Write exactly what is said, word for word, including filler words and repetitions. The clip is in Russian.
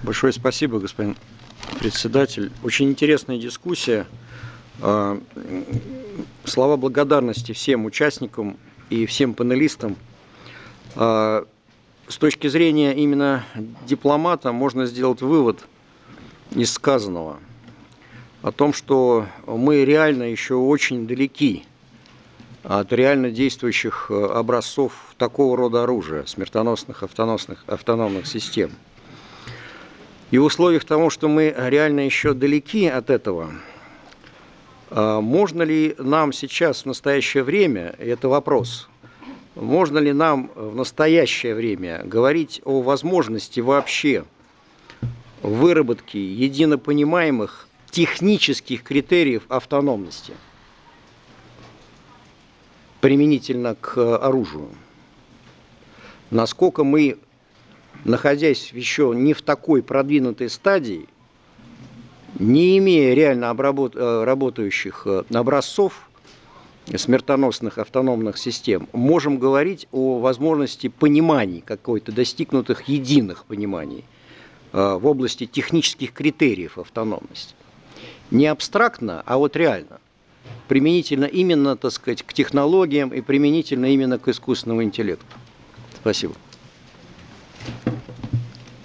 Большое спасибо, господин председатель. Очень интересная дискуссия. Слова благодарности всем участникам и всем панелистам. С точки зрения именно дипломата можно сделать вывод из сказанного о том, что мы реально еще очень далеки от реально действующих образцов такого рода оружия, смертоносных автономных, автономных систем. И в условиях того, что мы реально еще далеки от этого, можно ли нам сейчас в настоящее время, это вопрос, можно ли нам в настоящее время говорить о возможности вообще выработки единопонимаемых технических критериев автономности применительно к оружию? Насколько мы, находясь еще не в такой продвинутой стадии, не имея реально обработ... работающих образцов смертоносных автономных систем, можем говорить о возможности пониманий какой-то, достигнутых единых пониманий в области технических критериев автономности. Не абстрактно, а вот реально. Применительно именно, так сказать, к технологиям и применительно именно к искусственному интеллекту. Спасибо.